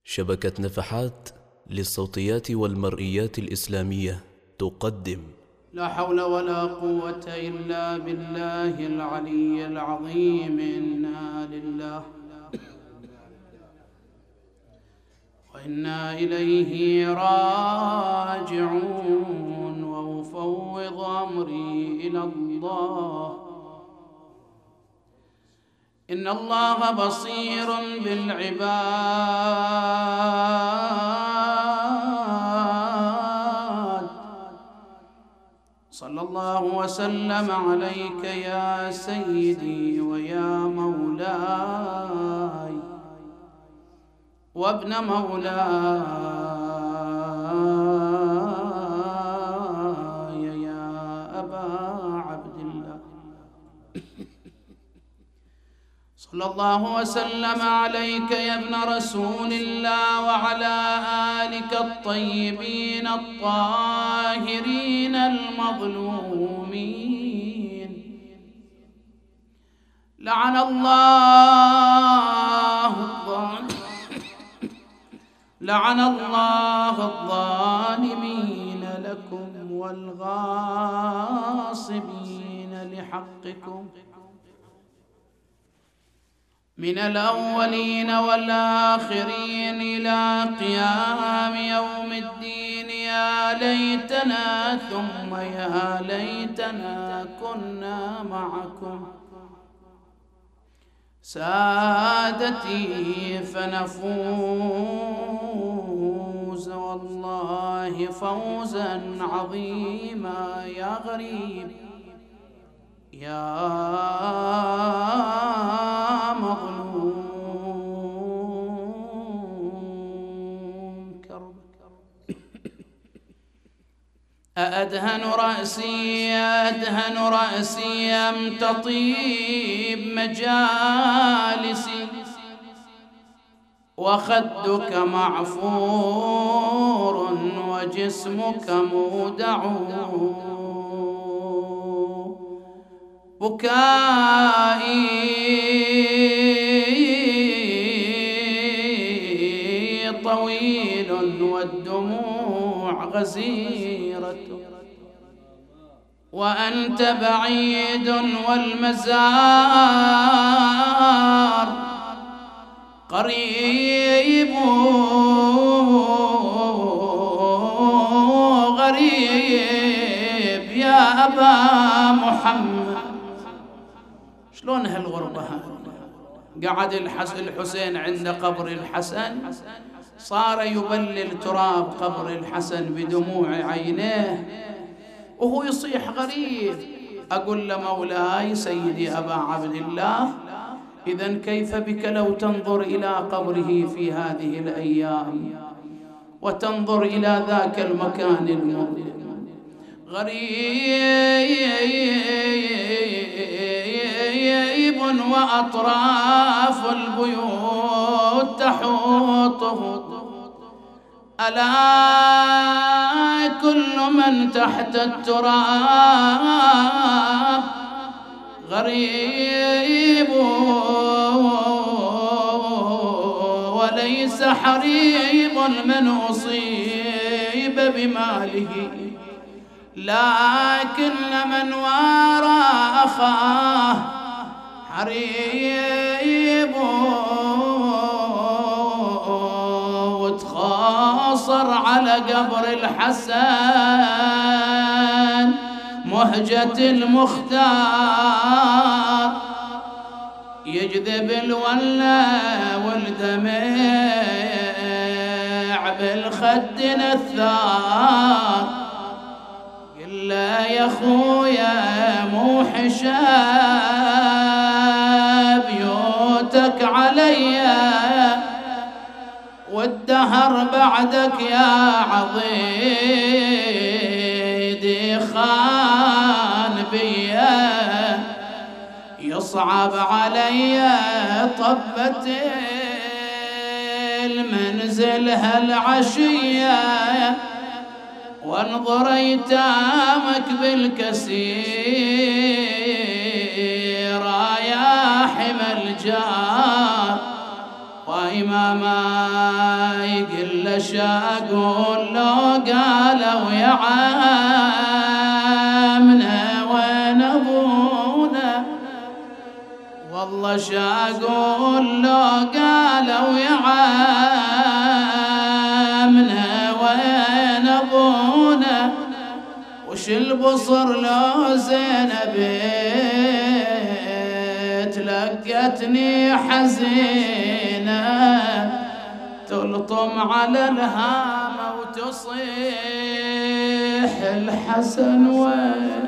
شبكة نفحات للصوتيات والمرئيات الإسلامية تقدم. لا حول ولا قوة إلا بالله العلي العظيم. إنا لله وإنا إليه راجعون، وأفوض أمري إلى الله. إن الله بصير بالعباد. صلى الله وسلم عليك يا سيدي ويا مولاي وابن مولاي يا أبا عبد الله. صلى الله وسلم عليك يا ابن رسول الله وعلى آلك الطيبين الطاهرين المظلومين. لعن الله الظالمين لكم والغاصبين لحقكم من الأولين والآخرين إلى قيام يوم الدين. يا ليتنا ثم يا ليتنا كنا معكم سادتي فنفوز والله فوزا عظيما. يا غريب يا مظلوم كربك. أأدهن رأسي أم تطيب مجالسي وخدك معفور وجسمك مودع. بكائي طويل والدموع غزيرة، وأنت بعيد والمزار قريب غريب. يا أبا محمد شلون هالغربة هذه؟ قعد الحسين عند قبر الحسن، صار يبلل تراب قبر الحسن بدموع عينيه وهو يصيح غريب. أقول لمولاي سيدي أبا عبد الله، إذن كيف بك لو تنظر إلى قبره في هذه الأيام وتنظر إلى ذاك المكان المظلم. غريب وأطراف البيوت تحوطه، ألا كل من تحت التراب غريب وليس حريب من أصيب بماله، لكن من وارى أخاه حريب. وتخاصر على قبر الحسن مهجة المختار، يجذب الولى والدمع بالخد نثار. قل يا خويا مو حشاب بيوتك عليا، والدهر بعدك يا عضيدي خان بيا. يصعب عليا طبة المنزل هالعشية، وانظر ايتامك بالكسير يا حمى الجار. إماما يقل له شاقول لو قالوا يا عمنا وين أبونا، والله شاقول لو قالوا يا عمنا وين أبونا، وش البصر لو زينب تلقتني حزينة، تلطم على الهامة وتصيح الحسن وين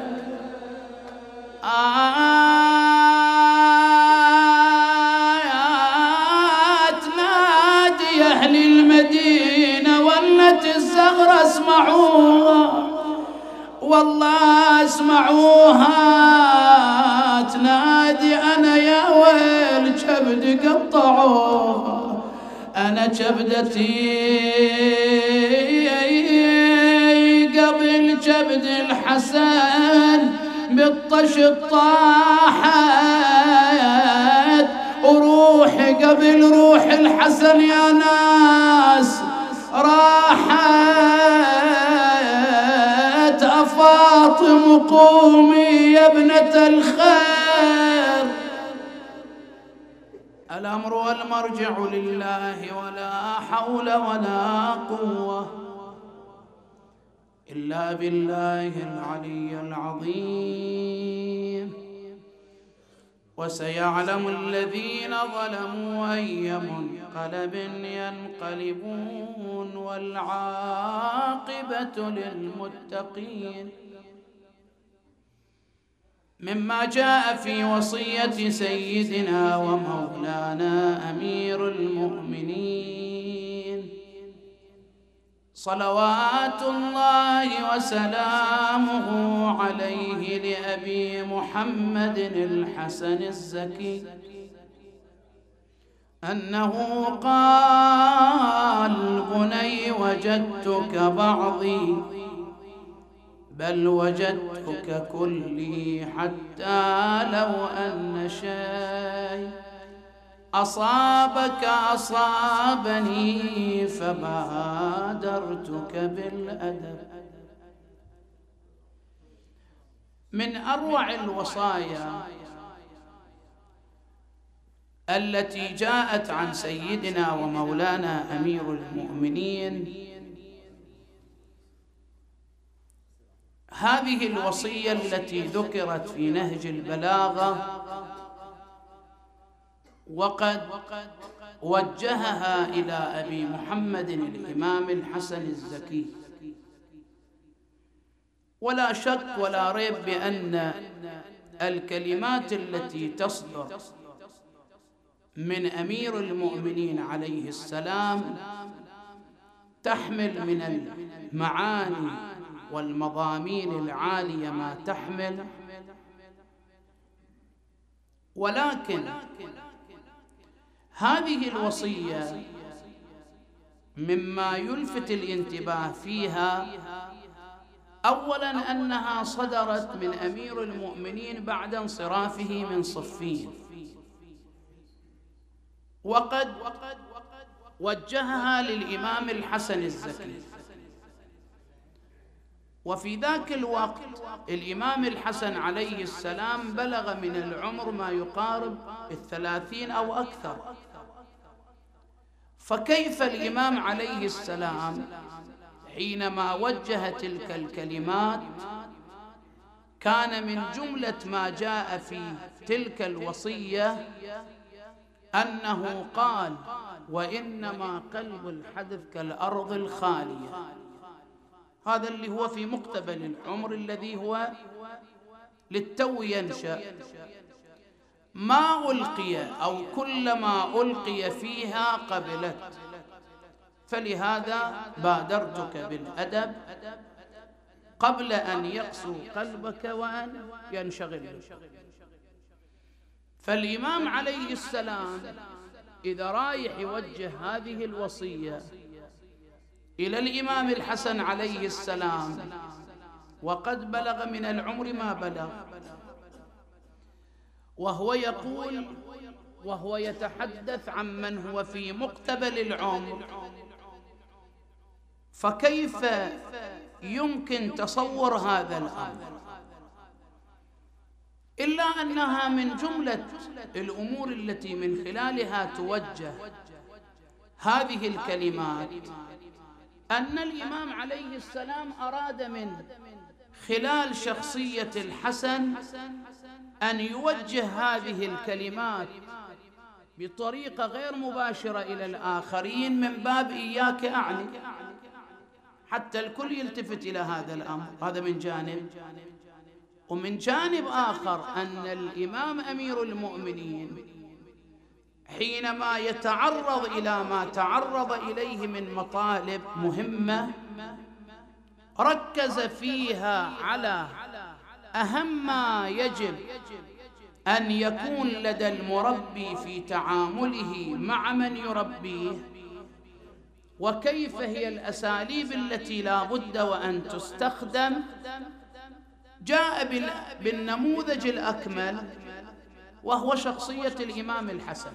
تنادي أهل المدينة ولت الزغرة اسمعوها، والله اسمعوها تنادي أنا يا ويل كبد قطعوها، أنا كبدتي قبل كبد الحسن بالطش طاحت، وروحي قبل روح الحسن يا ناس راحت، أفاطم قومي يا ابنة الخير، الأمر والمرجع لله ولا حول ولا قوة إلا بالله العلي العظيم. وسيعلم الذين ظلموا أي منقلب ينقلبون، والعاقبة للمتقين. مما جاء في وصية سيدنا ومولانا أمير المؤمنين صلوات الله وسلامه عليه لأبي محمد الحسن الزكي أنه قال: بني وجدتك بعضي بل وجدتك كلي، حتى لو أن شيء أصابك أصابني فبادرتك بالأدب. من أروع الوصايا التي جاءت عن سيدنا ومولانا أمير المؤمنين هذه الوصية التي ذكرت في نهج البلاغة، وقد وجهها إلى أبي محمد الإمام الحسن الزكي. ولا شك ولا ريب بأن الكلمات التي تصدر من أمير المؤمنين عليه السلام تحمل من المعاني والمضامين العالية ما تحمل، ولكن هذه الوصية مما يلفت الانتباه فيها أولاً أنها صدرت من أمير المؤمنين بعد انصرافه من صفين، وقد وجهها للإمام الحسن الزكي. وفي ذاك الوقت الإمام الحسن عليه السلام بلغ من العمر ما يقارب 30 أو أكثر، فكيف الإمام عليه السلام حينما وجه تلك الكلمات كان من جملة ما جاء في تلك الوصية أنه قال: وإنما قلب الحدث كالأرض الخالية. هذا اللي هو في مقتبل العمر الذي هو للتو ينشأ، ما ألقي أو كلما ألقي فيها قبلت، فلهذا بادرتك بالأدب قبل أن يقسو قلبك وأن ينشغل. فالإمام عليه السلام إذا رايح يوجه هذه الوصية إلى الإمام الحسن عليه السلام وقد بلغ من العمر ما بلغ، وهو يقول: وهو يتحدث عن من هو في مقتبل العمر، فكيف يمكن تصور هذا الأمر؟ إلا أنها من جملة الأمور التي من خلالها توجه هذه الكلمات، أن الإمام عليه السلام أراد من خلال شخصية الحسن أن يوجه هذه الكلمات بطريقة غير مباشرة إلى الآخرين، من باب إياك أعني، حتى الكل يلتفت إلى هذا الأمر. هذا من جانب. ومن جانب آخر أن الإمام أمير المؤمنين حينما يتعرض إلى ما تعرض إليه من مطالب مهمة ركز فيها على أهم ما يجب أن يكون لدى المربي في تعامله مع من يربيه، وكيف هي الأساليب التي لا بد وأن تستخدم. جاء بالنموذج الأكمل وهو شخصية الإمام الحسن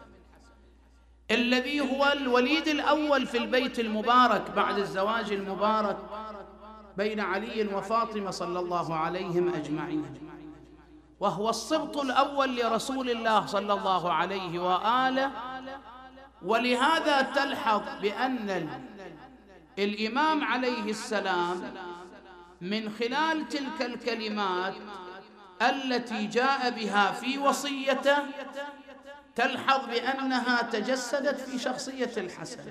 الذي هو الوليد الأول في البيت المبارك بعد الزواج المبارك بين علي وفاطمة صلى الله عليهم أجمعين، وهو الصبط الأول لرسول الله صلى الله عليه وآله. ولهذا تلحظ بأن الإمام عليه السلام من خلال تلك الكلمات التي جاء بها في وصيته تلحظ بأنها تجسدت في شخصية الحسن.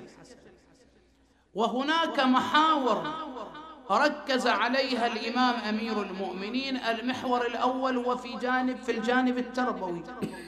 وهناك محاور ركز عليها الإمام أمير المؤمنين. المحور الأول هو في الجانب التربوي،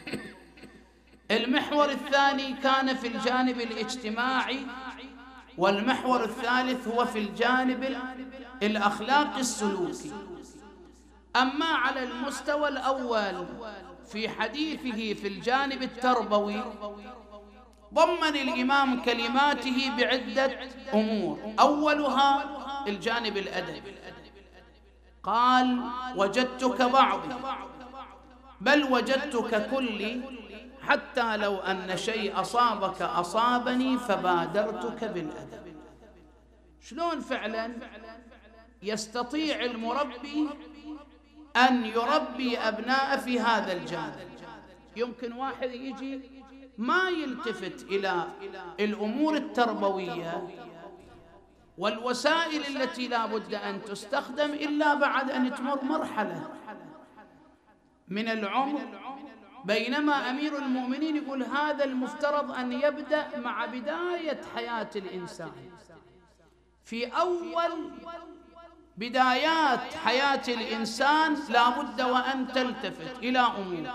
المحور الثاني كان في الجانب الاجتماعي، والمحور الثالث هو في الجانب الأخلاقي السلوكي. أما على المستوى الأول في حديثه في الجانب التربوي ضمن الإمام كلماته بعدة أمور، أولها الجانب الأدبي. قال: وجدتك بعضي بل وجدتك كلي، حتى لو أن شيء أصابك أصابني فبادرتك بالأدب. شلون فعلا يستطيع المربي أن يربي أبناء في هذا الجانب؟ يمكن واحد يجي ما يلتفت إلى الأمور التربوية والوسائل التي لا بد أن تستخدم إلا بعد أن تمر مرحلة من العمر، بينما أمير المؤمنين يقول هذا المفترض أن يبدأ مع بداية حياة الإنسان. في أول بدايات حياة الإنسان لا بد وأن تلتفت إلى أمور.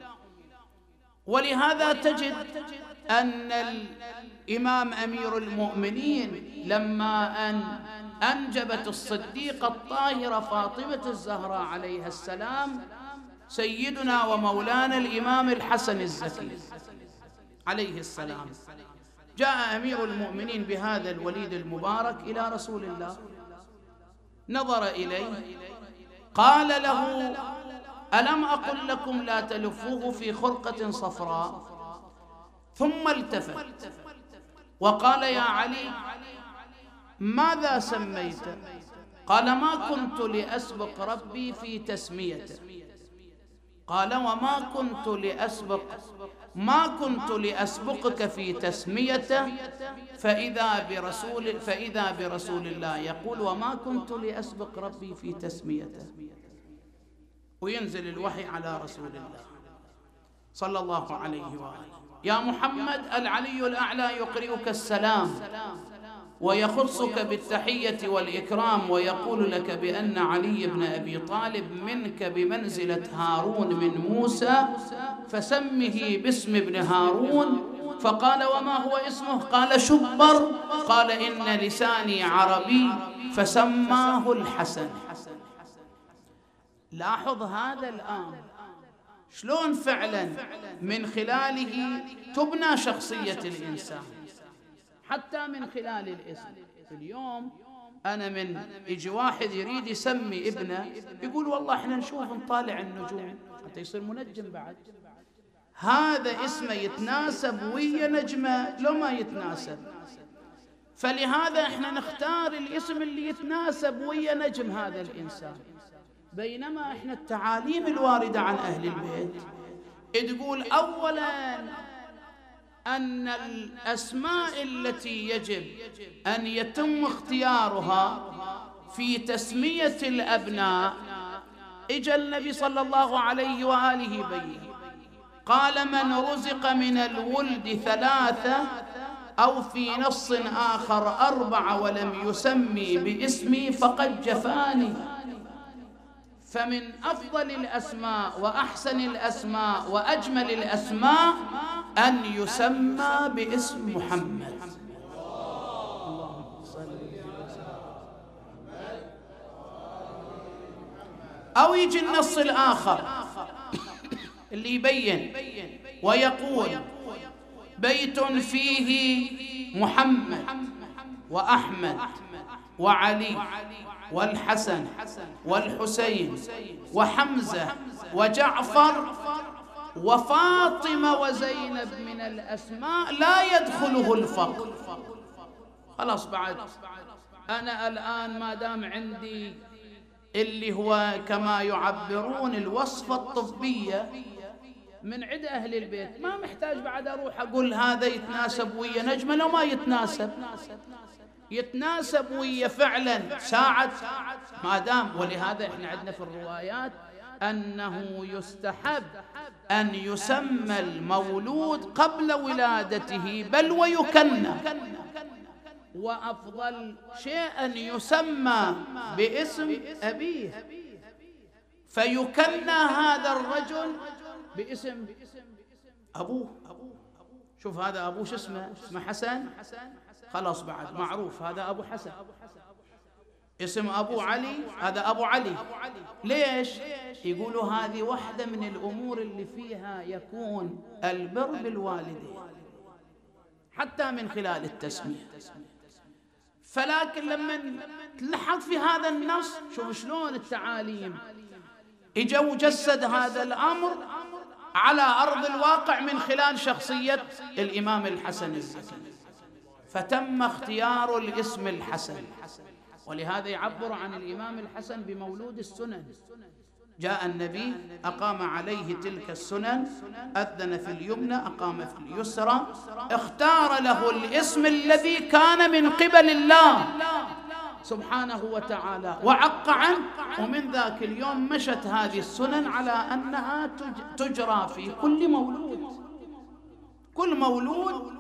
ولهذا تجد أن الإمام أمير المؤمنين لما أن أنجبت الصديقة الطاهرة فاطمة الزهراء عليها السلام سيدنا ومولانا الإمام الحسن الزكي عليه السلام، جاء أمير المؤمنين بهذا الوليد المبارك إلى رسول الله، نظر إليه قال له: ألم أقل لكم لا تلفوه في خرقة صفراء؟ ثم التفت وقال: يا علي ماذا سميت؟ قال: ما كنت لأسبق ربي في تسميته. قال: ما كنت لأسبقك في تسميته، فإذا برسول الله يقول: وما كنت لأسبق ربي في تسميته. وينزل الوحي على رسول الله صلى الله عليه وآله: يا محمد العلي الأعلى يقرئك السلام ويخصك بالتحية والإكرام، ويقول لك بأن علي بن أبي طالب منك بمنزلة هارون من موسى، فسمه باسم ابن هارون. فقال: وما هو اسمه؟ قال: شبر. قال: إن لساني عربي، فسماه الحسن. لاحظ هذا الآن شلون فعلا من خلاله تبنى شخصية الإنسان، حتى من خلال الاسم. اليوم أنا من يجي واحد يريد يسمي ابنه يقول: والله احنا نشوف نطالع النجوم، حتى يصير منجم بعد. هذا اسمه يتناسب ويا نجمة لو ما يتناسب. فلهذا احنا نختار الاسم اللي يتناسب ويا نجم هذا الإنسان. بينما احنا التعاليم الواردة عن أهل البيت تقول أولا أن الأسماء التي يجب أن يتم اختيارها في تسمية الأبناء إجا النبي صلى الله عليه وآله بيه قال: من رزق من الولد 3 أو في نص آخر 4 ولم يسمي باسمي فقد جفاني. فمن أفضل الأسماء وأحسن الأسماء وأجمل الأسماء أن يسمى باسم محمد. أو يجي النص الآخر اللي يبين ويقول: بيت فيه محمد وأحمد وعلي والحسن والحسين وحمزة وجعفر وفاطمة وزينب من الأسماء لا يدخله الفقر. خلاص بعد أنا الآن ما دام عندي اللي هو كما يعبرون الوصفة الطبية من عند أهل البيت، ما محتاج بعد أروح أقول هذا يتناسب ويا نجمة لو ما يتناسب. يتناسب ويا فعلا ساعة ما دام. ولهذا احنا عندنا في الروايات أنه يستحب أن يسمى المولود قبل ولادته بل ويكنى، وأفضل شيء أن يسمى باسم أبيه فيكنى هذا الرجل باسم أبوه. شوف هذا أبوه شو اسمه؟ اسمه حسن، خلاص بعد معروف هذا أبو حسن. اسم أبو علي هذا أبو علي. ليش؟ يقولوا هذه واحدة من الأمور اللي فيها يكون البر بالوالدين حتى من خلال التسمية. فلكن لما تلحظ في هذا النص شوف شلون التعاليم اجوا جسد هذا الأمر على أرض الواقع من خلال شخصية الإمام الحسن الزكي، فتم اختيار الاسم الحسن. ولهذا يعبر عن الإمام الحسن بمولود السنن. جاء النبي أقام عليه تلك السنن، أذن في اليمنى أقام في اليسرى، اختار له الاسم الذي كان من قبل الله سبحانه وتعالى وعق عنه. ومن ذاك اليوم مشت هذه السنن على أنها تجرى في كل مولود، كل مولود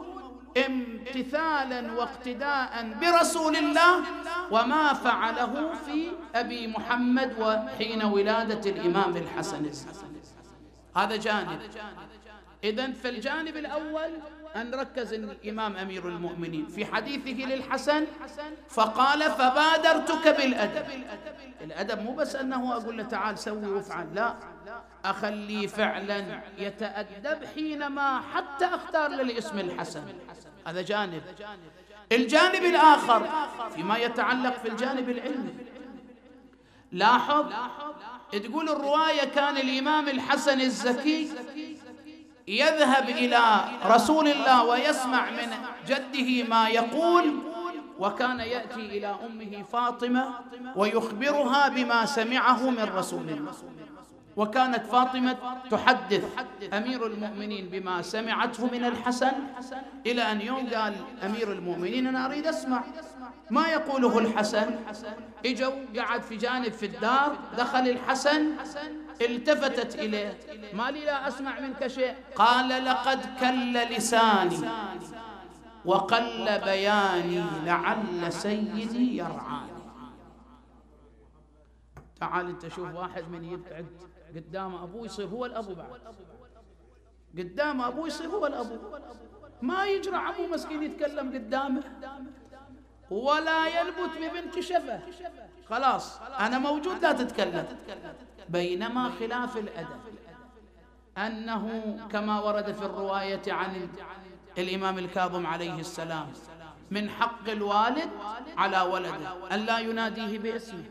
امتثالا واقتداء برسول الله وما فعله في أبي محمد وحين ولادة الإمام الحسن. هذا جانب. إذن في الجانب الأول أن نركز الإمام أمير المؤمنين في حديثه للحسن فقال: فبادرتك بالأدب. الأدب مو بس أنه أقول له تعال سوي وافعل، لا، أخلي فعلا يتأدب حينما حتى أختار للاسم الحسن. هذا جانب. الجانب الآخر فيما يتعلق في الجانب العلمي، لاحظ تقول الرواية كان الإمام الحسن الزكي يذهب إلى رسول الله ويسمع من جده ما يقول، وكان يأتي إلى أمه فاطمة ويخبرها بما سمعه من رسول الله. وكانت فاطمة تحدث أمير المؤمنين بما سمعته من الحسن، إلى أن يوم قال أمير المؤمنين أنا أريد أسمع ما يقوله الحسن. إجوا قعد في جانب في الدار، دخل الحسن التفتت إليه: ما لي لا أسمع منك شيء؟ قال: لقد كل لساني وقل بياني لعل سيدي يرعاني. تعال انت شوف واحد من يبعد قدام أبوه يصير هو الأبو، بعد قدام أبوه يصير هو الأبو، ما يجرع أبوه مسكين يتكلم قدامه ولا يلبت ببنت شفه، خلاص أنا موجود لا تتكلم. بينما خلاف الأدب أنه كما ورد في الرواية عن الإمام الكاظم عليه السلام من حق الوالد على ولده أن لا يناديه باسمه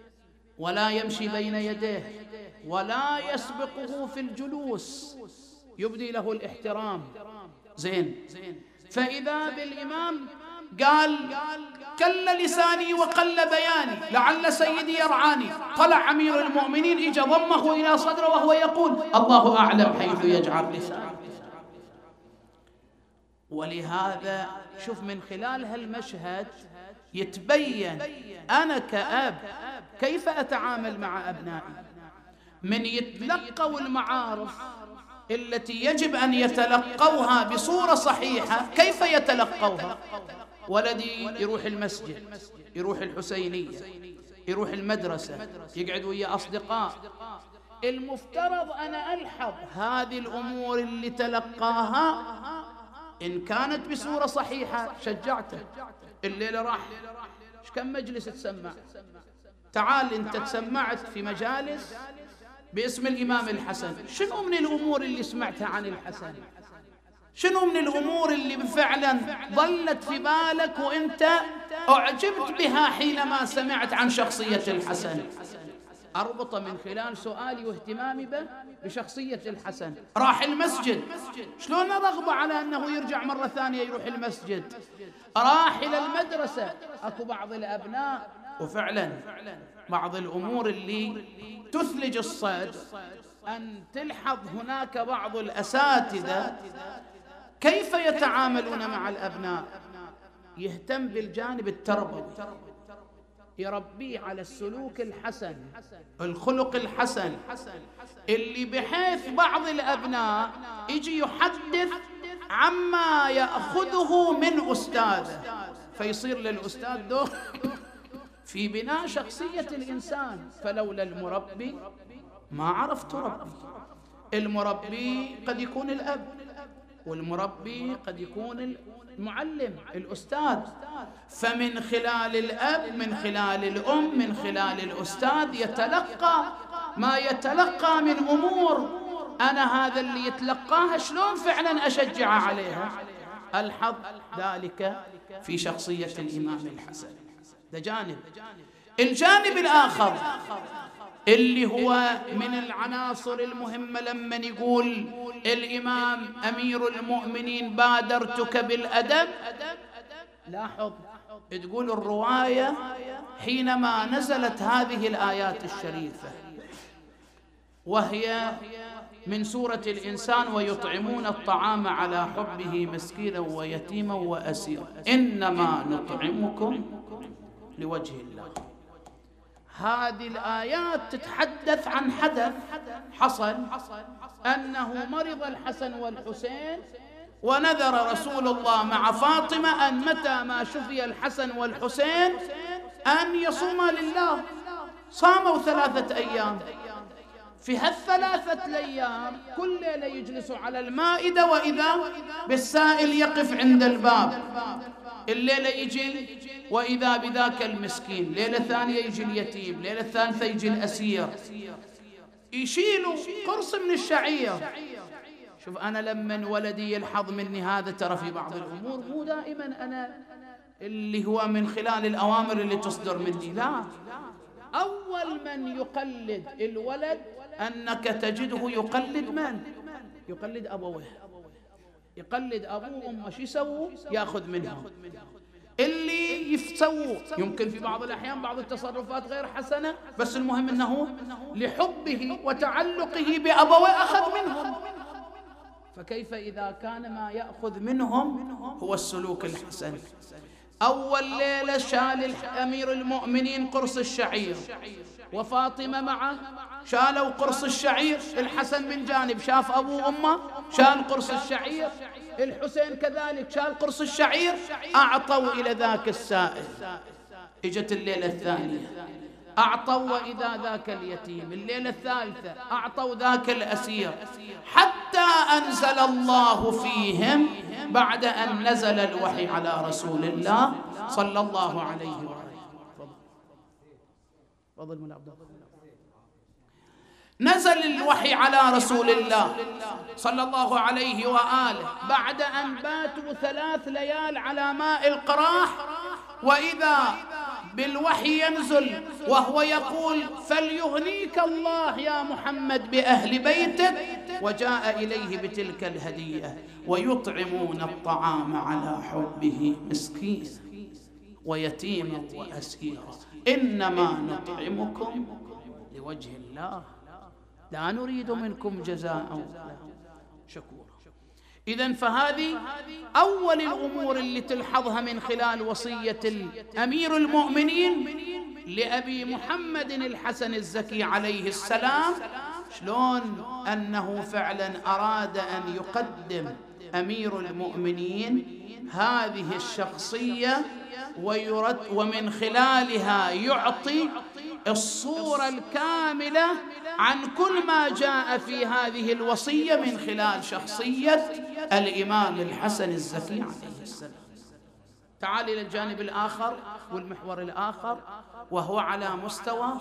ولا يمشي بين يديه ولا يسبقه في الجلوس يبدي له الاحترام. زين، فإذا بالإمام قال كل لساني وقل بياني لعل سيدي يرعاني، طلع أمير المؤمنين إجا ضمه إلى صدره وهو يقول الله أعلم حيث يجعل لسانه. ولهذا شوف من خلال هالمشهد يتبين أنا كأب كيف أتعامل مع أبنائي. من يتلقوا المعارف التي يجب أن يتلقوها بصورة صحيحة، كيف يتلقوها؟ ولدي يروح المسجد، يروح الحسينية، يروح المدرسة، يقعد ويا أصدقاء، المفترض أنا ألحظ هذه الأمور اللي تلقاها، إن كانت بصورة صحيحة شجعته. الليلة راح كم مجلس تسمع، تعال أنت تسمعت في مجالس باسم الإمام الحسن، شنو من الأمور اللي سمعتها عن الحسن؟ شنو من الأمور اللي فعلا ظلت في بالك وأنت أعجبت بها حينما سمعت عن شخصية الحسن؟ أربط من خلال سؤالي واهتمامي به بشخصية الحسن. راح المسجد، شلون رغبة على أنه يرجع مرة ثانية يروح المسجد؟ راح إلى المدرسة، أكو بعض الأبناء وفعلا بعض الأمور اللي تثلج الصدر أن تلحظ هناك بعض الأساتذة كيف يتعاملون مع الأبناء. يهتم بالجانب التربوي، يربيه على السلوك الحسن، الخلق الحسن، اللي بحيث بعض الأبناء يجي يحدث عما يأخذه من أستاذه، فيصير للأستاذ دور في بناء شخصية الإنسان. فلولا المربي ما عرفت تربي. المربي قد يكون الأب، والمربي قد يكون المعلم الأستاذ. فمن خلال الأب، من خلال الأم، من خلال الأستاذ يتلقى ما يتلقى من أمور، أنا هذا اللي يتلقاها شلون فعلا أشجع عليها. ألحظ ذلك في شخصية الإمام الحسن. ده جانب. الجانب الآخر اللي هو من العناصر المهمة لما يقول الإمام أمير المؤمنين بادرتك بالأدب، لاحظ تقول الرواية حينما نزلت هذه الآيات الشريفة وهي من سورة الإنسان ويطعمون الطعام على حبه مسكينا ويتيما وأسيرا إنما نطعمكم لوجه الله. هذه الآيات تتحدث عن حدث حصل، أنه مرض الحسن والحسين، ونذر رسول الله مع فاطمة أن متى ما شفي الحسن والحسين أن يصوما لله. صاموا 3 أيام. في هالثلاثة الأيام كل ليلة يجلسوا على المائدة، وإذا بالسائل يقف عند الباب. الليلة يجي وإذا بذاك المسكين، ليلة ثانية يجي اليتيم، ليلة ثالثة يجي الأسير، يشيلوا قرص من الشعير. شوف أنا لما ولدي يلحظ مني هذا، ترى في بعض الأمور مو دائما أنا اللي هو من خلال الأوامر اللي تصدر مني، لا، أول من يقلد الولد أنك تجده يقلد من؟ يقلد أبوه، يقلد أبوه وأمه. شو يسووا؟ يأخذ منهم اللي يسووا. يمكن في بعض الأحيان بعض التصرفات غير حسنة، بس المهم أنه لحبه وتعلقه بأبوه أخذ منهم. فكيف إذا كان ما يأخذ منهم هو السلوك الحسن؟ أول ليلة شال أمير المؤمنين قرص الشعير، وفاطمة معه، شالوا قرص الشعير. الحسن من جانب شاف أبوه وأمه شال قرص الشعير، الحسين كذلك شال قرص الشعير، أعطوا إلى ذاك السائل. إجت الليلة الثانية أعطوا وإذا ذاك اليتيم، الليلة الثالثة أعطوا ذاك الأسير، حتى أنزل الله فيهم بعد أن نزل الوحي على رسول الله صلى الله عليه وآله. نزل الوحي على رسول الله صلى الله عليه وآله بعد أن باتوا 3 ليال على ماء القراح، وإذا بالوحي ينزل وهو يقول فليهنيك الله يا محمد بأهل بيتك، وجاء إليه بتلك الهدية: ويطعمون الطعام على حبه مسكينا ويتيما وأسيرا إنما نطعمكم لوجه الله لا نريد منكم جزاء ولا شكورا. إذن فهذه أول الأمور اللي تلحظها من خلال وصية أمير المؤمنين لأبي محمد الحسن الزكي عليه السلام، شلون أنه فعلا أراد أن يقدم أمير المؤمنين هذه الشخصية ومن خلالها يعطي الصورة الكاملة عن كل ما جاء في هذه الوصية من خلال شخصية الإمام الحسن الزكي عليه السلام. تعال إلى الجانب الآخر والمحور الآخر، وهو على مستوى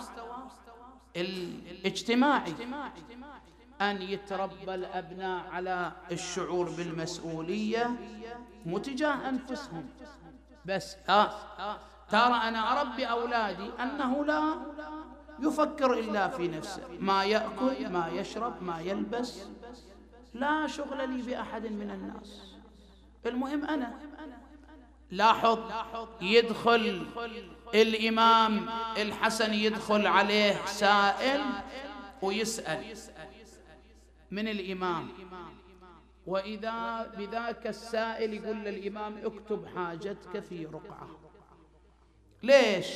الاجتماعي، أن يتربى الأبناء على الشعور بالمسؤولية مو تجاه أنفسهم بس، ترى أنا أربي أولادي أنه لا يفكر إلا في نفسه، ما يأكل ما يشرب ما يلبس، لا شغل لي بأحد من الناس، المهم أنا. لاحظ يدخل الإمام الحسن، يدخل عليه سائل ويسأل من الإمام، وإذا بذاك السائل يقول للإمام اكتب حاجتك في رقعة. ليش؟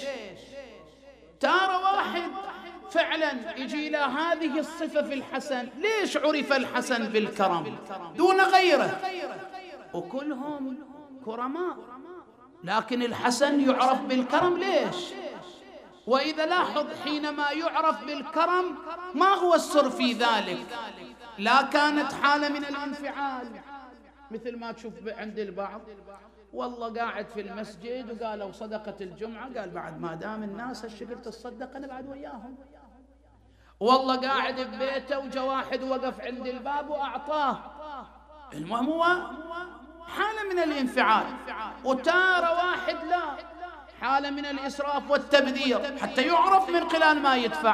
ترى واحد فعلا يجي إلى هذه الصفة في الحسن. ليش عرف الحسن بالكرم دون غيره؟ وكلهم كرماء، لكن الحسن يعرف بالكرم. ليش؟ وإذا لاحظ حينما يعرف بالكرم ما هو السر في ذلك؟ لا كانت حالة من الانفعال مثل ما تشوف عند البعض، والله قاعد في المسجد وقالوا صدقة الجمعة، قال بعد ما دام الناس هالشكل تصدق أنا بعد وياهم. والله قاعد ببيته وجا واحد وقف عند الباب وأعطاه. المهم هو حالة من الانفعال، وتارة واحد لا، حالة من الإسراف والتبذير حتى يعرف من خلال ما يدفع.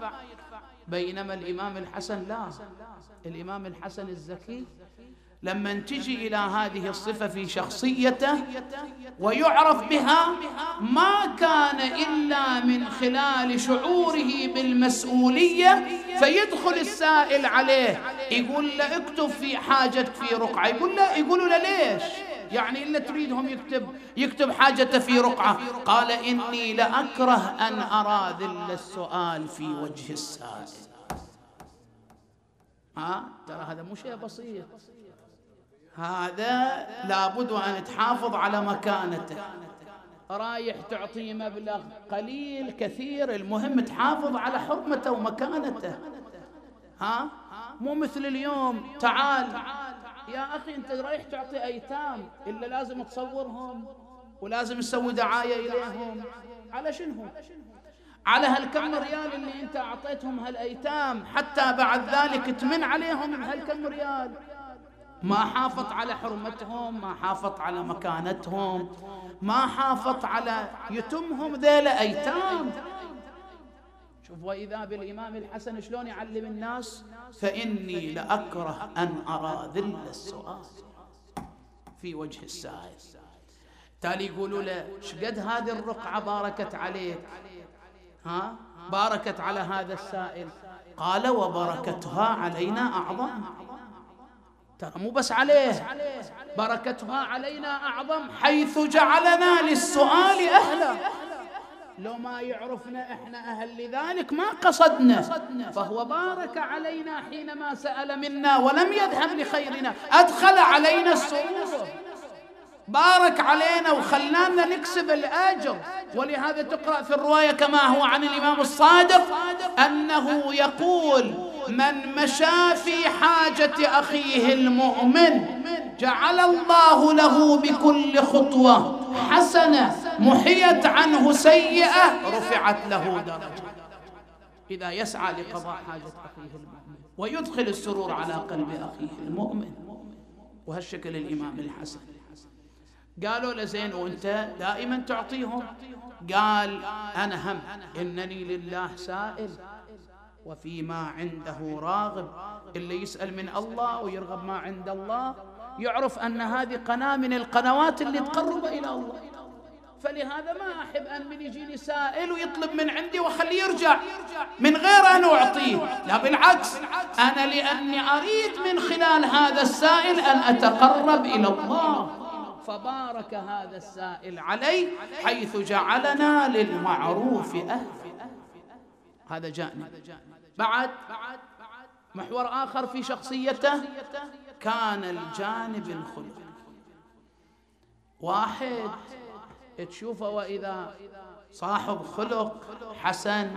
بينما الإمام الحسن لا، الإمام الحسن الزكي لما تجي إلى هذه الصفة في شخصيته ويعرف بها، ما كان إلا من خلال شعوره بالمسؤولية. فيدخل السائل عليه يقول له اكتب في حاجتك في رقعة، يقول له ليش؟ يعني إلا تريدهم يكتب حاجته في رقعة. قال إني لأكره أن أرى ذل السؤال في وجه السائل. ترى هذا مو شيء بسيط، هذا لابد أن تحافظ على مكانته. رايح تعطيه مبلغ قليل كثير، المهم تحافظ على حرمته ومكانته. مو مثل اليوم تعال يا أخي أنت رايح تعطي أيتام إلا لازم تصورهم ولازم تسوي دعاية إليهم. على شنو؟ على هالكم ريال اللي أنت أعطيتهم هالأيتام، حتى بعد ذلك تمن عليهم بهالكم ريال. ما حافظ على حرمتهم، ما حافظ على مكانتهم، ما حافظ على يتمهم، ذيل أيتام. شوف، وإذا بالإمام الحسن شلون يعلم الناس: فإني لأكره أن أرى ذل السؤال في وجه السائل. تالي يقولوا له شقد هذه الرقعة باركت عليك، باركت على هذا السائل. قال وبركتها علينا أعظم. ترى مو بس عليه، بركتها علينا أعظم حيث جعلنا للسؤال أهلا. لو ما يعرفنا إحنا أهل لذلك ما قصدنا، فهو بارك علينا حينما سأل منا ولم يذهب لخيرنا، أدخل علينا السرور، بارك علينا وخلانا نكسب الأجر. ولهذا تقرأ في الرواية كما هو عن الإمام الصادق أنه يقول: من مشى في حاجة أخيه المؤمن جعل الله له بكل خطوة حسنة محيت عنه سيئة رفعت له درجة. إذا يسعى لقضاء حاجة أخيه المؤمن ويدخل السرور على قلب أخيه المؤمن. وهالشكل الإمام الحسن. قالوا له زين وانت دائما تعطيهم؟ قال أنا هم إنني لله سائل وفيما عنده راغب. اللي يسأل من الله ويرغب ما عند الله يعرف أن هذه قناة من القنوات اللي تقرب إلى الله. فلهذا ما أحب أن من يجيني سائل ويطلب من عندي وخليه يرجع من غير أن أعطيه، لا بالعكس، أنا لأني أريد من خلال هذا السائل أن أتقرب إلى الله. فبارك هذا السائل علي حيث جعلنا للمعروف أهل. هذا جانب. بعد محور آخر في شخصيته كان الجانب الخلقي. واحد تشوفه وإذا صاحب خلق حسن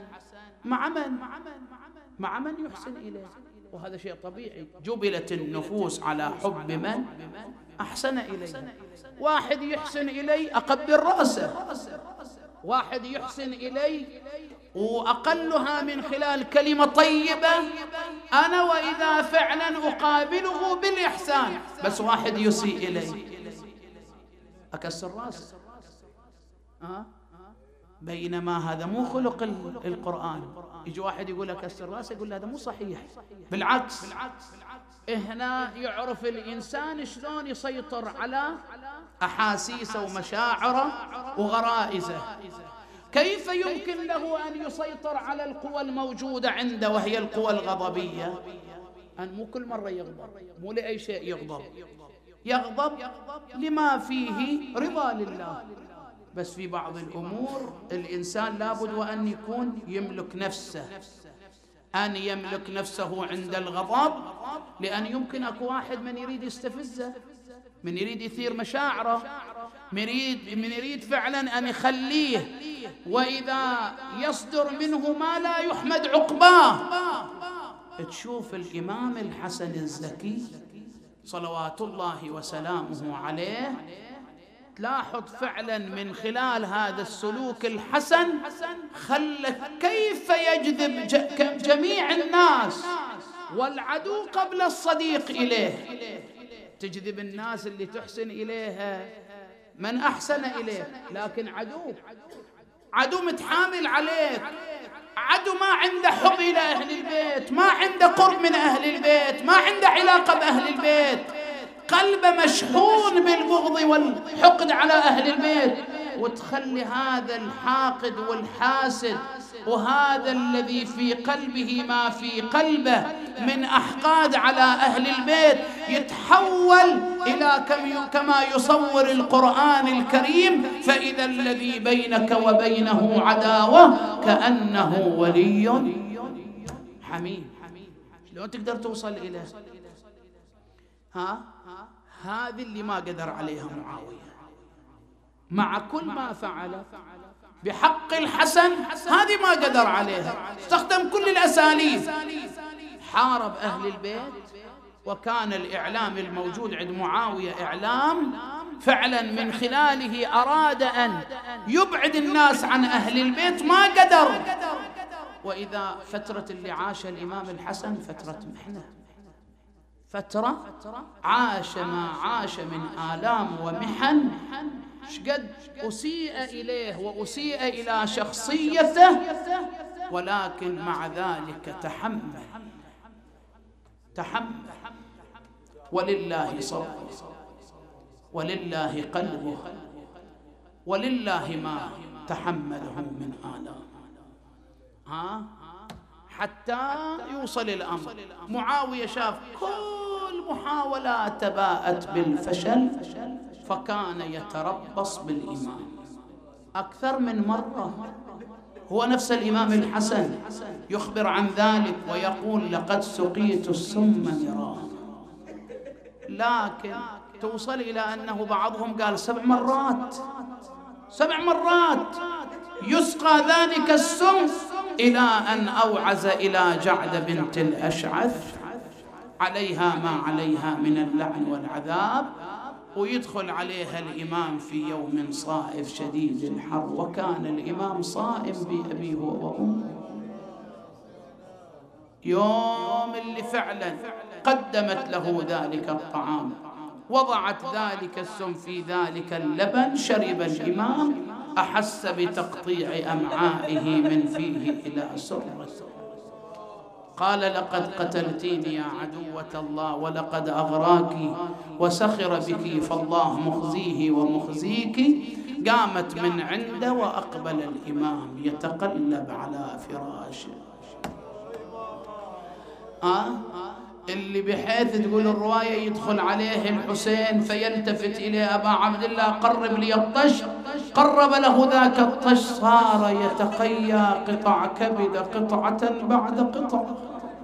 مع من يحسن إليه، وهذا شيء طبيعي. جبلت النفوس على حب من أحسن إليه. واحد يحسن إلي أقبل رأسه، واحد يحسن إلي وأقلها من خلال كلمة طيبة أنا وإذا فعلا أقابله بالإحسان. بس واحد يسيء إلي أكسر رأسه. بينما هذا مو خلق القرآن. يجي واحد يقول أكسر رأسه، يقول هذا مو صحيح. بالعكس، هنا يعرف الإنسان شلون يسيطر على أحاسيسه ومشاعره وغرائزه. كيف يمكن له أن يسيطر على القوى الموجودة عنده وهي القوى الغضبية؟ أن مو كل مرة يغضب، مو لأي شيء يغضب لما فيه رضا لله. بس في بعض الأمور الإنسان لابد وأن يكون يملك نفسه، أن يملك نفسه عند الغضب، لأن يمكن أكو واحد من يريد يستفزه، من يريد يثير مشاعره، من يريد فعلا أن يخليه، وإذا يصدر منه ما لا يحمد عقباه. تشوف الإمام الحسن الزكي صلوات الله وسلامه عليه، تلاحظ فعلا من خلال هذا السلوك الحسن خلك كيف يجذب جميع الناس والعدو قبل الصديق إليه. تجذب الناس اللي تحسن إليها من أحسن إليه، لكن عدو متحامل عليك، عدو ما عنده حب إلى أهل البيت، ما عنده قرب من أهل البيت، ما عنده علاقة بأهل البيت، قلبه مشحون بالبغض والحقد على أهل البيت. وتخلي هذا الحاقد والحاسد وهذا الذي في قلبه ما في قلبه من أحقاد على أهل البيت يتحول إلى كما يصور القرآن الكريم، فإذا الذي بينك وبينه عداوة كأنه ولي حميم. شلون تقدر توصل إليه؟ هذه اللي ما قدر عليها معاوية مع كل ما فعل بحق الحسن، هذه ما قدر عليها. استخدم كل الأساليب، حارب أهل البيت. وكان الإعلام الموجود عند معاوية إعلام فعلا من خلاله أراد أن يبعد الناس عن أهل البيت، ما قدر. وإذا فترة اللي عاش الإمام الحسن فترة محنة، فترة عاش ما عاش من آلام ومحن، شقد أسيء إليه وأسيء إلى شخصيته، ولكن مع ذلك تحمل. ولله صبره، ولله قلبه، ولله ما تحمله من آلام، حتى يوصل الأمر. معاوية شاف كل محاولات باءت بالفشل، فكان يتربص بالإمام أكثر من مرة. هو نفس الإمام الحسن يخبر عن ذلك ويقول لقد سقيت السم مرارا، لكن توصل إلى أنه بعضهم قال 7 مرات يسقى ذلك السم، إلى أن أوعز إلى جعد بنت الأشعث عليها ما عليها من اللعن والعذاب، ويدخل عليها الإمام في يوم صائف شديد الحر، وكان الإمام صائم بأبيه وأمه. يوم اللي فعلا قدمت له ذلك الطعام وضعت ذلك السم في ذلك اللبن، شرب الإمام، أحس بتقطيع أمعائه من فيه إلى سره. قال لقد قتلتيني يا عدوة الله ولقد أغراك وسخر بك فالله مخزيه ومخزيك. قامت من عنده وأقبل الإمام يتقلب على فراشه. اللي بحيث تقول الرواية يدخل عليه الحسين فيلتفت إلى أبا عبد الله قرب لي الطش، قرب له ذاك الطش، صار يتقيا قطع كبد قطعة بعد قطعة.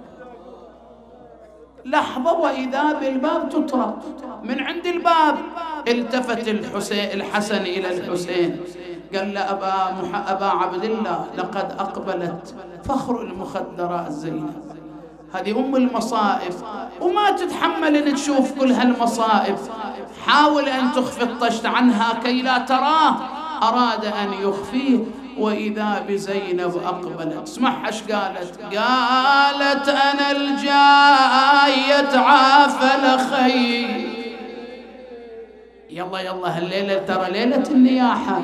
لحظة وإذا بالباب تطرق، من عند الباب التفت الحسن إلى الحسين قال له أبا عبد الله لقد أقبلت فخر المخدرات زينب، هذه أم المصائب وما تتحمل أن تشوف كل هالمصائب، حاول أن تخفي الطشت عنها كي لا تراه. أراد أن يخفيه وإذا بزينب أقبلت. اسمعها ايش قالت؟ قالت أنا الجاية عافى لخي. يلا يلا هالليلة ترى ليلة النياحة.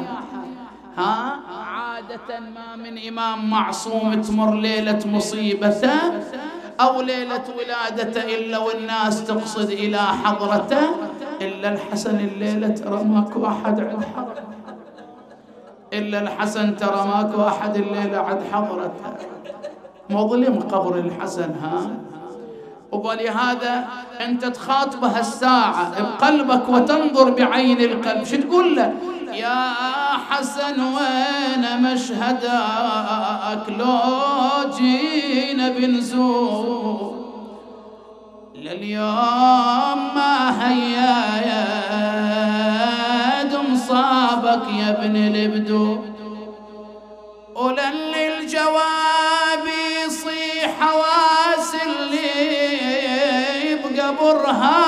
عادة ما من إمام معصوم تمر ليلة مصيبته أو ليلة ولادته إلا والناس تقصد إلى حضرته، إلا الحسن الليلة ترى ماكو أحد عند حضرته، إلا الحسن ترى ماكو أحد الليلة عند حضرته. مظلم قبر الحسن ولهذا أنت تخاطبه الساعة بقلبك وتنظر بعين القلب. شو تقول له؟ يا حسن وين مشهدك لو جينا بنزور، لليوم ما هيا مصابك يا ابن البدو، وللي الجواب يصيح واسل بقبرها،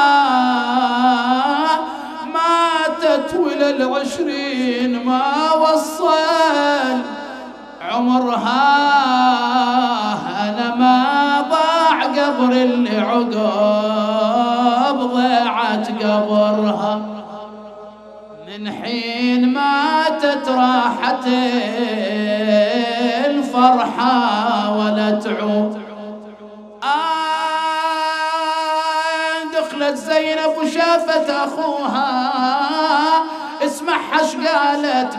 ماتت ولا العشرين ما وصل عمرها، أنا ما ضاع قبر اللي عقب ضيعت قبرها، من حين ماتت راحت الفرحة ولا تعود. دخلت زينب وشافت أخوها، اسمعها اش قالت؟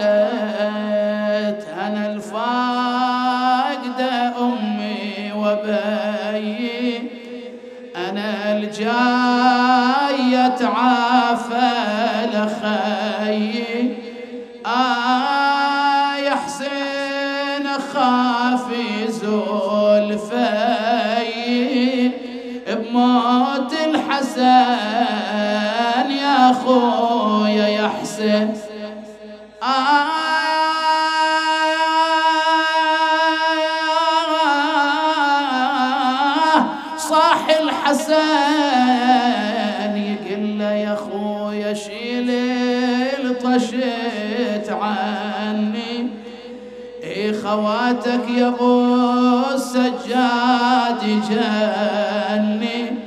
قالت أنا الفاقدة أمي وبي، أنا الجاية تعافى لخي، يا حسين خافي زلفي بموت الحسن يا خويا يا حسين. صاح الحسن يقول له يا خويا شيل الطشت عني، خواتك يا ابو السجاد جاني،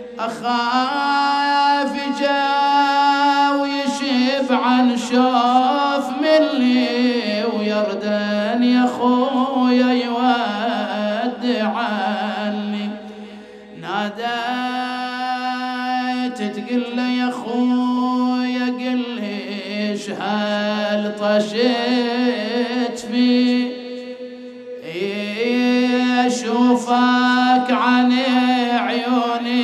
اخاف جا ويشب عن شوف مني ويردن يا خويا يودعني، ناديت تقول له يا خويا قل ليش هل طشت فيه، اشوفك عن عيوني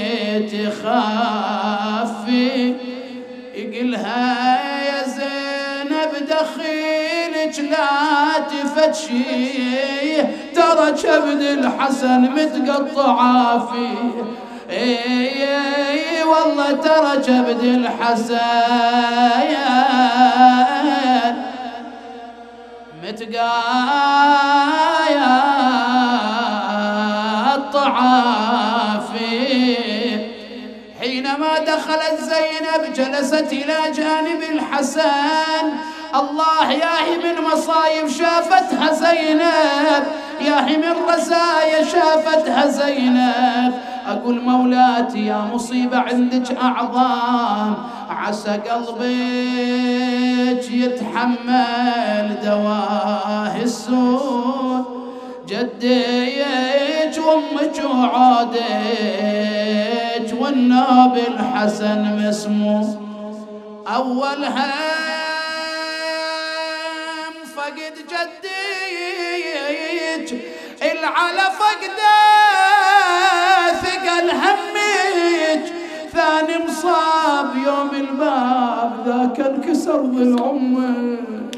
تخافي، يقلها يا زينب دخيلك لا تفتشي، ترى كبد الحسن متقطع فيه، والله ترى كبد الحسن متقطع فيه. حينما دخلت زينب جلست إلى جانب الحسن. الله ياهي من مصايب شافتها زينب، ياهي من رزايا شافتها زينب. أقول مولاتي يا مصيبة عندك أعظام، عسى قلبك يتحمل دواه السود، جديك وامك وعودك والناب الحسن مسموم. أول هم فقد جديك العلا فقده ثقل همك، ثاني مصاب يوم الباب ذاك انكسر ضلع امك،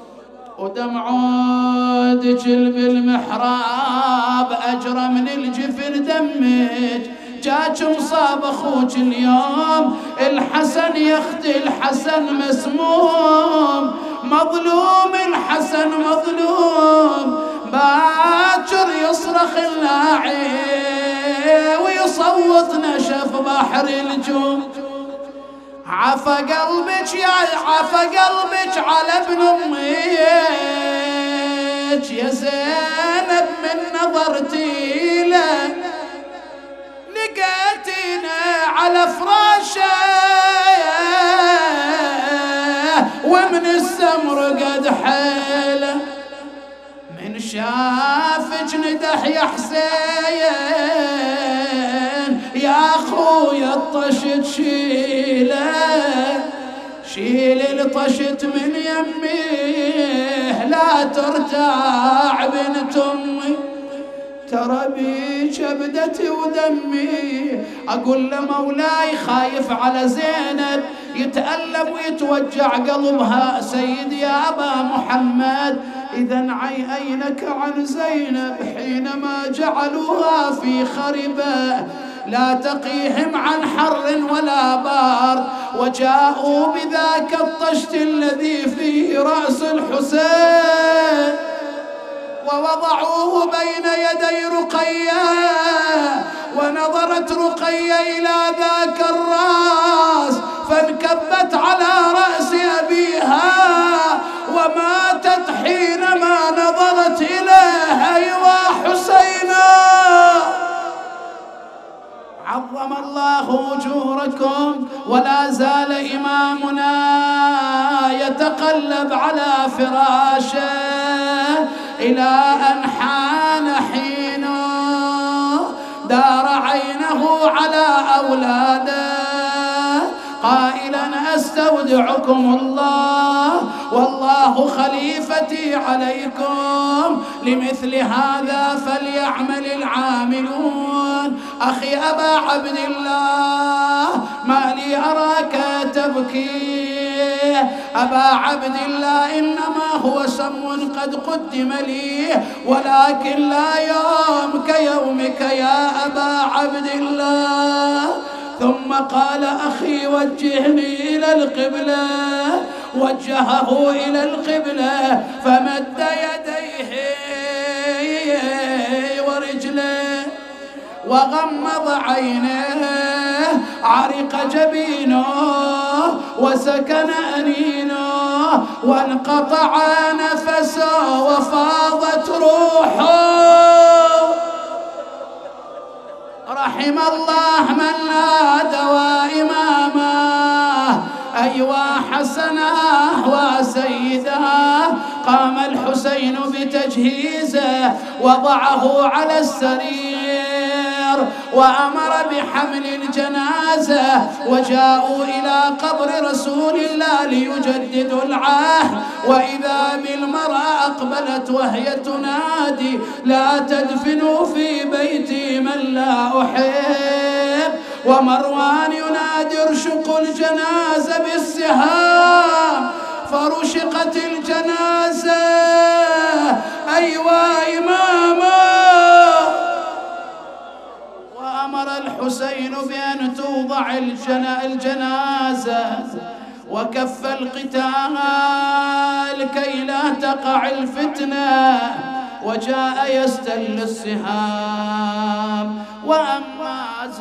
ودمعودك بالمحراب أجرى من الجفن دمك، جاك مصاب أخوك اليوم الحسن يا أختي الحسن مسموم، مظلوم الحسن مظلوم، باكر يصرخ الناعي ويصوت نشف بحر الجوم. عفى قلبك يا عفى قلبك على ابن امك يا زينب، من نظرتي له لقيتينا على فراشه ومن السمر قد حيله، من شافك ندح يا حسين يا اخويا الطشت شيله، شيل الطشت من يميه لا ترتاع بنت امي، ترى بي كبدتي ودمي. اقول لمولاي خايف على زينب يتألم ويتوجع قلبها، سيدي يا ابا محمد اذا عينك عن زينب حينما جعلوها في خربه، لا تقيهم عن حر ولا بار، وجاءوا بذاك الطشت الذي فيه رأس الحسين ووضعوه بين يدي رقية، ونظرت رقية إلى ذاك الرأس فانكبت على رأس أبيها وماتت حينما نظرت إليه. أيوا حسينا عظم الله أجوركم، ولا زال إمامنا يتقلب على فراشه إلى أن حان حينه، دار عينه على أولاده قائلا أستودعكم الله والله خليفتي عليكم، لمثل هذا فليعمل العاملون. أخي أبا عبد الله ما لي أراك تبكي، أبا عبد الله إنما هو سم قد قدم لي، ولكن لا يوم كيومك يا أبا عبد الله. ثم قال أخي وجهني إلى القبلة، وجهه إلى القبلة فمد يديه ورجله وغمض عينيه، عرق جبينه وسكن أنينه وانقطع نفسه وفاضت روحه. رحم الله من نادى وإمامه أيوا حسناه وسيداه. قام الحسين بتجهيزه وضعه على السرير وأمر بحمل الجنازة، وجاءوا إلى قبر رسول الله ليجددوا العهد، وإذا بالمرأة أقبلت وهي تنادي لا تدفنوا في بيتي من لا أحب، ومروان ينادي ارشقوا الجنازة بالسهام، فرشقت الجنازة أيوا إماما. وأمر الحسين بأن توضع الجنازة وكف القتال كي لا تقع الفتنة، وجاء يستل السهام. وأما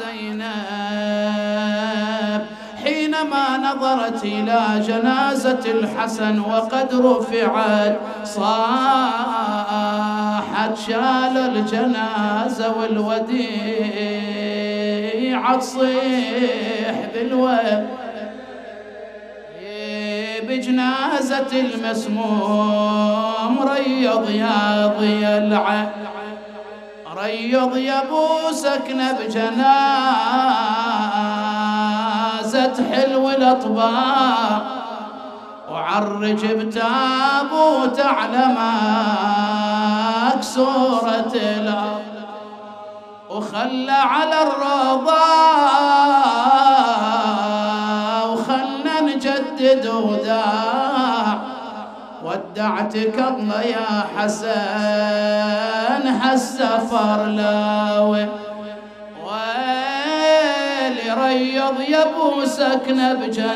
زينب حينما نظرت إلى جنازة الحسن وقد رفعت صاحت شال الجنازة والوديع عتصيح بالويل بجنازة المسموم ريض يا ضي العين ريض يا ابو سكنه بجنازة حلو الاطباع وعرج بتابوت على مكسورة الارض وخلى على الرضا وخلنا نجدد وداع ودعتك الله يا حسن هالسفر لاوي ويلي ريض يا ابو سكنه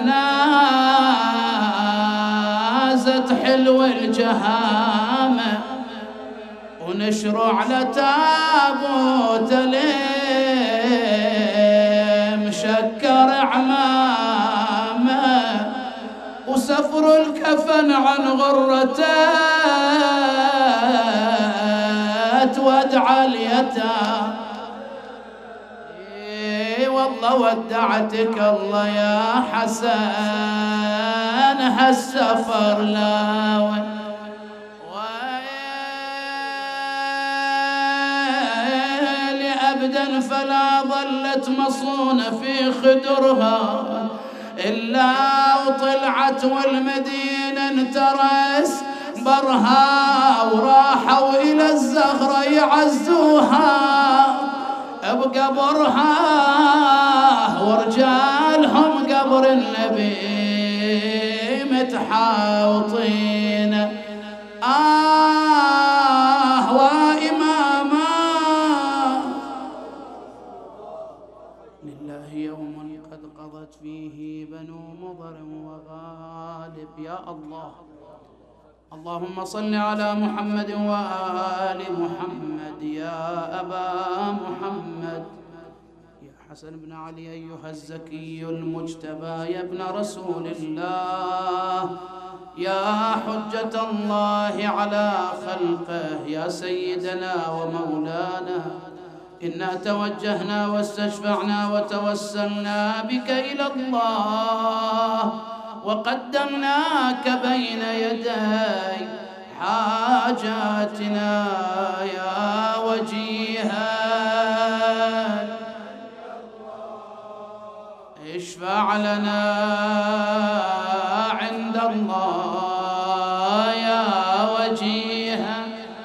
بجنازة حلو الجهامه ونشروا على تابوت مشكر عمامه وسفر الكفن عن غرته وادعى اليتامى والله ودعتك الله يا حسن هالسفر لاوي أبدا فلا ظلت مصونة في خدرها إلا وطلعت والمدينة انترس برها وراحوا إلى الزهرة يعزوها بقبرها ورجالهم قبر النبي متحاوطين فيه بنو مضر وغالب يا الله اللهم صل على محمد وآل محمد يا أبا محمد يا حسن بن علي أيها الزكي المجتبى يا ابن رسول الله يا حجة الله على خلقه يا سيدنا ومولانا إنا توجهنا واستشفعنا وتوسلنا بك إلى الله وقدمناك بين يدي حاجاتنا يا وجيها اشفع لنا عند الله يا وجيها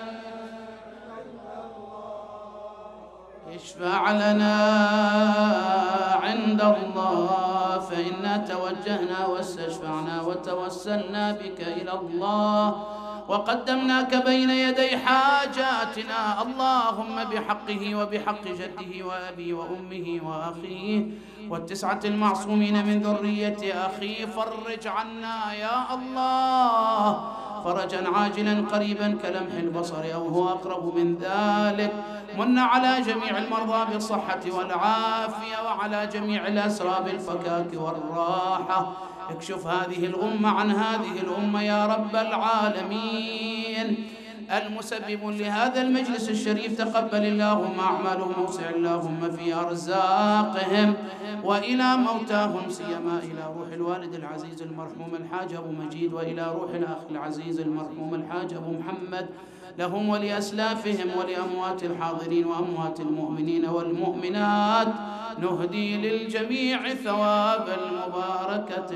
اشفع لنا عند الله فإنا توجهنا واستشفعنا وتوسلنا بك إلى الله وقدمناك بين يدي حاجاتنا اللهم بحقه وبحق جده وأبي وأمه وأخيه والتسعة المعصومين من ذرية أخيه فرج عنا يا الله فرجا عاجلا قريبا كلمح البصر أو هو أقرب من ذلك من على جميع المرضى بالصحة والعافية وعلى جميع الأسرى بالفكاك والراحة اكشف هذه الغمة عن هذه الأمة يا رب العالمين المسبب لهذا المجلس الشريف تقبل اللهم أعمالهم ووسع اللهم في أرزاقهم وإلى موتاهم سيما إلى روح الوالد العزيز المرحوم الحاج أبو مجيد وإلى روح الأخ العزيز المرحوم الحاج أبو محمد لهم ولأسلافهم ولأموات الحاضرين وأموات المؤمنين والمؤمنات نهدي للجميع ثواب المباركة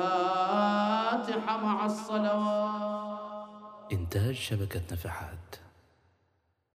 الفاتحة مع الصلوات. إنتاج شبكة نفحات.